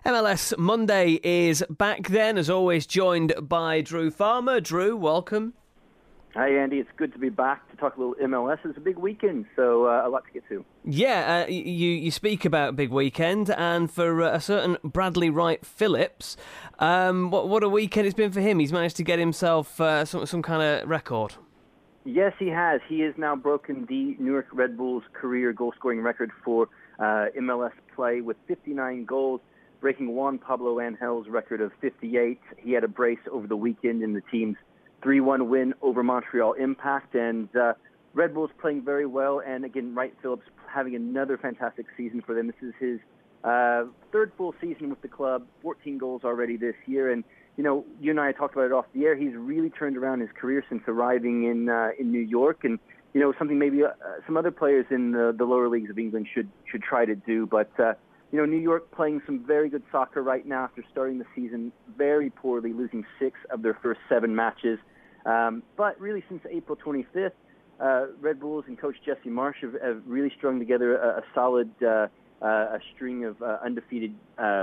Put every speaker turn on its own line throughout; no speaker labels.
MLS Monday is back then, as always, joined by Drew Farmer. Drew, welcome.
Hi, Andy. It's good to be back to talk a little MLS. It's a big weekend, so a lot to get to.
Yeah, you speak about a big weekend, and for a certain Bradley Wright Phillips, what a weekend it's been for him. He's managed to get himself some kind of record.
Yes, he has. He has now broken the New York Red Bulls career goal-scoring record for MLS play with 59 goals, breaking Juan Pablo Angel's record of 58. He had a brace over the weekend in the team's 3-1 win over Montreal Impact, and Red Bulls playing very well, and again, Wright Phillips having another fantastic season for them. This is his third full season with the club, 14 goals already this year, and you and I talked about it off the air. He's really turned around his career since arriving in New York, and something maybe some other players in the lower leagues of England should try to do, but New York playing some very good soccer right now after starting the season very poorly, losing 6 of their first 7 matches. But really, since April 25th, Red Bulls and coach Jesse Marsch have really strung together a solid a string of undefeated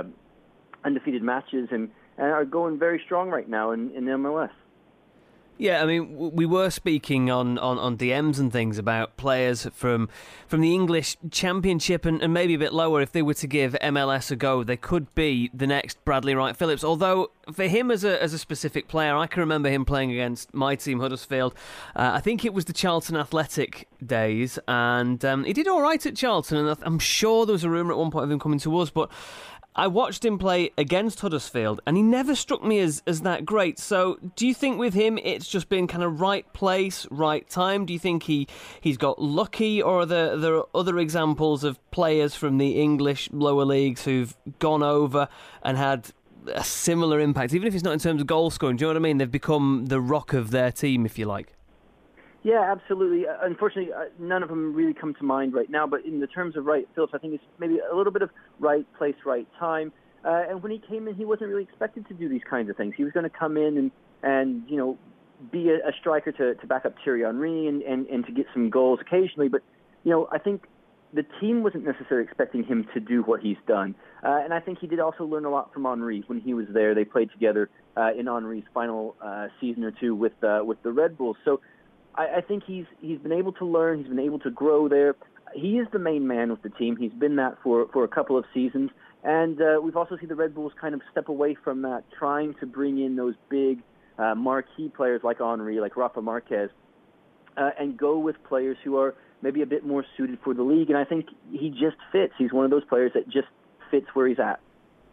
matches and are going very strong right now in MLS.
Yeah, I mean, we were speaking on DMs and things about players from the English Championship and maybe a bit lower. If they were to give MLS a go, they could be the next Bradley Wright Phillips. Although, for him as a specific player, I can remember him playing against my team, Huddersfield. I think it was the Charlton Athletic days, and he did all right at Charlton, and I'm sure there was a rumour at one point of him coming to us, but I watched him play against Huddersfield, and he never struck me as that great. So do you think with him it's just been kind of right place, right time? Do you think he's got lucky, or are there other examples of players from the English lower leagues who've gone over and had a similar impact, even if it's not in terms of goal scoring? Do you know what I mean? They've become the rock of their team, if you like.
Yeah, absolutely. Unfortunately, none of them really come to mind right now. But in the terms of Wright Phillips, I think it's maybe a little bit of right place, right time. And when he came in, he wasn't really expected to do these kinds of things. He was going to come in and be a striker to back up Thierry Henry and to get some goals occasionally. But I think the team wasn't necessarily expecting him to do what he's done. And I think he did also learn a lot from Henry when he was there. They played together in Henry's final season or two with the Red Bulls. So I think he's been able to learn. He's been able to grow there. He is the main man with the team. He's been that for a couple of seasons. And we've also seen the Red Bulls kind of step away from that, trying to bring in those big marquee players like Henry, like Rafa Marquez, and go with players who are maybe a bit more suited for the league. And I think he just fits. He's one of those players that just fits where he's at.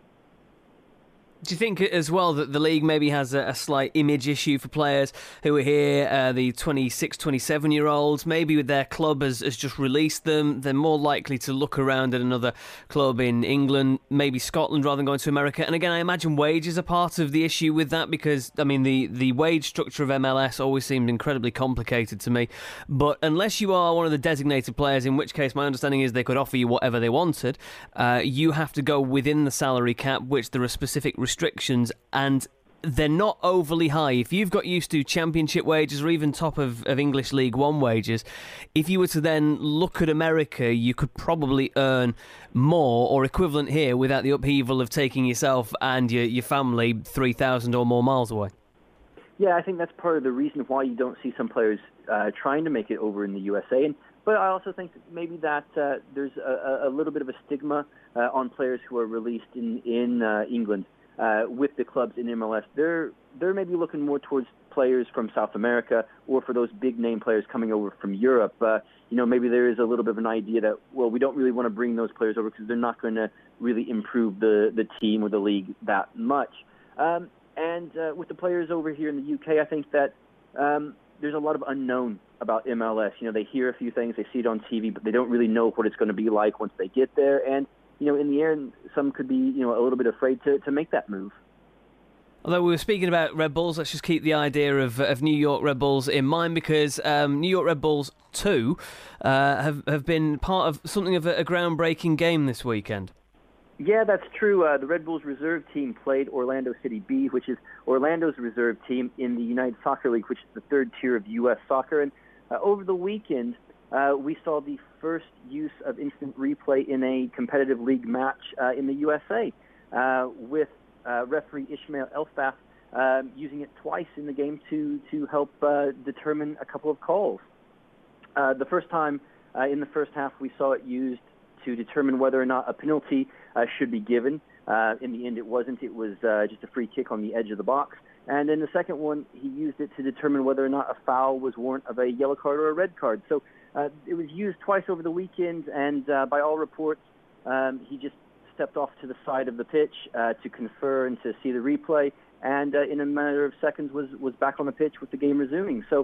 Do you think as well that the league maybe has a slight image issue for players who are here, the 26, 27-year-olds, maybe with their club has just released them? They're more likely to look around at another club in England, maybe Scotland, rather than going to America. And again, I imagine wages are part of the issue with that because, I mean, the wage structure of MLS always seemed incredibly complicated to me. But unless you are one of the designated players, in which case my understanding is they could offer you whatever they wanted, you have to go within the salary cap, which there are specific restrictions, and they're not overly high. If you've got used to championship wages or even top of English League One wages, if you were to then look at America, you could probably earn more or equivalent here without the upheaval of taking yourself and your family 3,000 or more miles away.
Yeah, I think that's part of the reason why you don't see some players trying to make it over in the USA. But I also think that maybe that there's a little bit of a stigma on players who are released in England. With the clubs in MLS, they're maybe looking more towards players from South America or for those big name players coming over from Europe. Maybe there is a little bit of an idea that, well, we don't really want to bring those players over because they're not going to really improve the team or the league that much. And with the players over here in the UK, I think that there's a lot of unknown about MLS. They hear a few things, they see it on TV, but they don't really know what it's going to be like once they get there. And in the end, some could be, a little bit afraid to make that move.
Although we were speaking about Red Bulls, let's just keep the idea of New York Red Bulls in mind, because New York Red Bulls 2 have been part of something of a groundbreaking game this weekend.
Yeah, that's true. The Red Bulls reserve team played Orlando City B, which is Orlando's reserve team in the United Soccer League, which is the third tier of U.S. soccer. And over the weekend, we saw the first use of instant replay in a competitive league match in the USA. with referee Ishmael Elfbath using it twice in the game to help determine a couple of calls. The first time in the first half, we saw it used to determine whether or not a penalty should be given. In the end, it wasn't. It was just a free kick on the edge of the box. And in the second one, he used it to determine whether or not a foul was warrant of a yellow card or a red card. So it was used twice over the weekend, and by all reports, he just stepped off to the side of the pitch to confer and to see the replay, and in a matter of seconds was back on the pitch with the game resuming. So,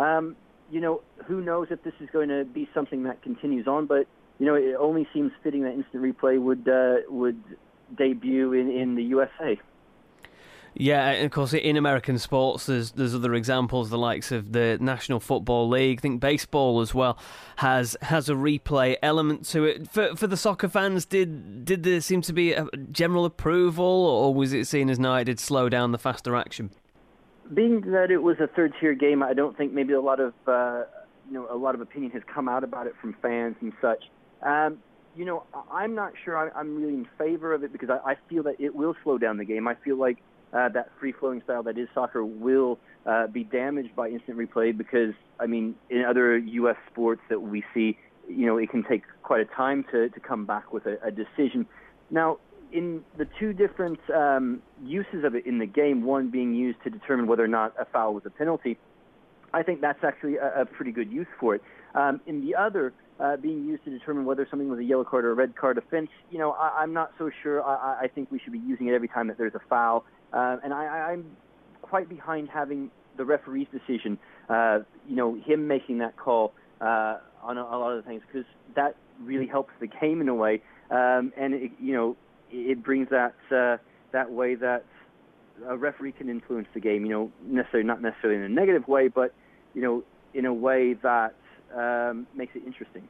who knows if this is going to be something that continues on, but, it only seems fitting that instant replay would debut in the USA.
Yeah, and of course, in American sports, there's other examples, the likes of the National Football League. I think baseball as well has a replay element to it. For the soccer fans, did there seem to be a general approval, or was it seen as, no, it did slow down the faster action? Being
that it was a third-tier game, I don't think maybe a lot of opinion has come out about it from fans and such. I'm not sure I'm really in favor of it, because I feel that it will slow down the game. I feel like that free-flowing style that is soccer will be damaged by instant replay, because, in other U.S. sports that we see, it can take quite a time to come back with a decision. Now, in the two different uses of it in the game, one being used to determine whether or not a foul was a penalty, I think that's actually a pretty good use for it. In the other, being used to determine whether something was a yellow card or a red card offense, I'm not so sure. I think we should be using it every time that there's a foul. And I'm quite behind having the referee's decision, him making that call on a lot of the things, because that really helps the game in a way. And, it brings that way that a referee can influence the game, not necessarily in a negative way, but, in a way that makes it interesting.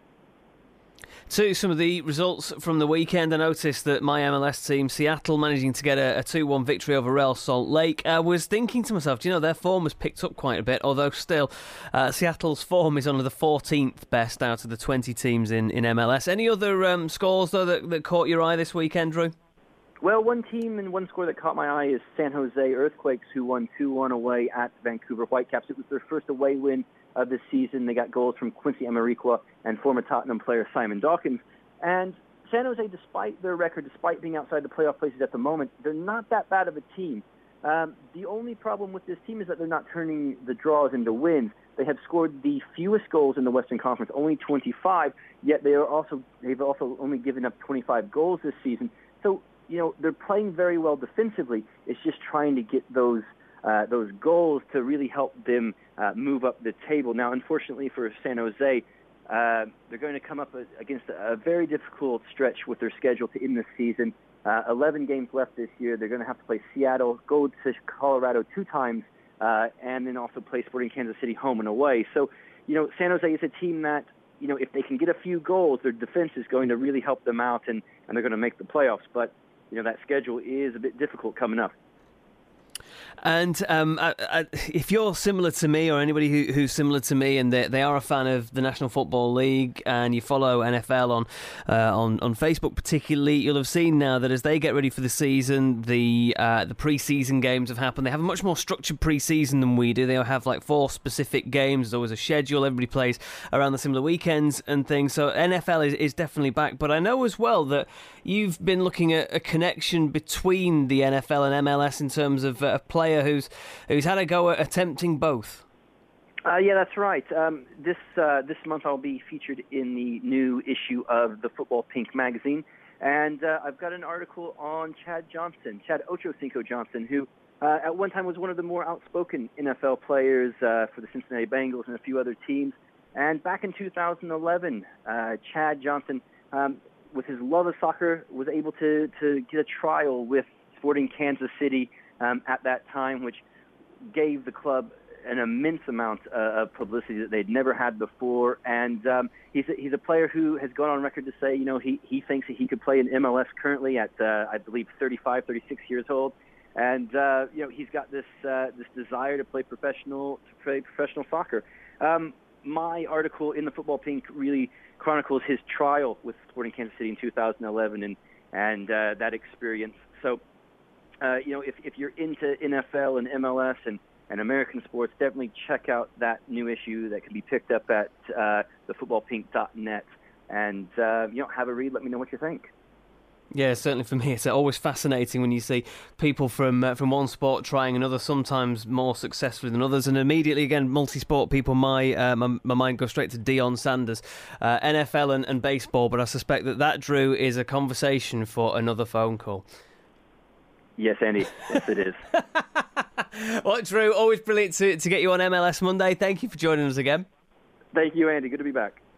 To some of the results from the weekend, I noticed that my MLS team, Seattle, managing to get a 2-1 victory over Real Salt Lake. I was thinking to myself, their form has picked up quite a bit, although still Seattle's form is only the 14th best out of the 20 teams in MLS. Any other scores, though, that caught your eye this weekend, Drew?
Well, one team and one score that caught my eye is San Jose Earthquakes, who won 2-1 away at Vancouver Whitecaps. It was their first away win of the season. They got goals from Quincy Amarikwa and former Tottenham player Simon Dawkins. And San Jose, despite their record, despite being outside the playoff places at the moment, they're not that bad of a team. The only problem with this team is that they're not turning the draws into wins. They have scored the fewest goals in the Western Conference, only 25, yet they've also only given up 25 goals this season. So, they're playing very well defensively. It's just trying to get those goals to really help them move up the table. Now, unfortunately for San Jose, they're going to come up against a very difficult stretch with their schedule to end the season. 11 games left this year. They're going to have to play Seattle, go to Colorado 2 times, and then also play Sporting Kansas City home and away. So, San Jose is a team that, if they can get a few goals, their defense is going to really help them out, and they're going to make the playoffs. But, that schedule is a bit difficult coming up.
And if you're similar to me, or anybody who's similar to me, and they are a fan of the National Football League, and you follow NFL on Facebook particularly, you'll have seen now that as they get ready for the season, the pre-season games have happened. They have a much more structured pre-season than we do. They have like 4 specific games. There's always a schedule. Everybody plays around the similar weekends and things. So NFL is definitely back. But I know as well that you've been looking at a connection between the NFL and MLS in terms of a player who's had a go at attempting both.
Yeah, that's right. This month I'll be featured in the new issue of the Football Pink magazine, and I've got an article on Chad Ochocinco Johnson, who at one time was one of the more outspoken NFL players for the Cincinnati Bengals and a few other teams. And back in 2011, Chad Johnson, with his love of soccer, was able to get a trial with Sporting Kansas City at that time, which gave the club an immense amount of publicity that they'd never had before. And he's a player who has gone on record to say, he thinks that he could play in MLS currently at, I believe, 35, 36 years old. And, he's got this desire to play professional soccer. My article in the Football Pink really chronicles his trial with Sporting Kansas City in 2011 and that experience So, if you're into NFL and MLS and American sports, definitely check out that new issue that can be picked up at thefootballpink.net. And, have a read. Let me know what you think.
Yeah, certainly for me, it's always fascinating when you see people from one sport trying another, sometimes more successfully than others, and immediately, again, multi-sport people, my mind goes straight to Deion Sanders, NFL and baseball, but I suspect that, Drew, is a conversation for another phone call.
Yes, Andy. Yes, it is.
Well, Drew, always brilliant to get you on MLS Monday. Thank you for joining us again.
Thank you, Andy. Good to be back.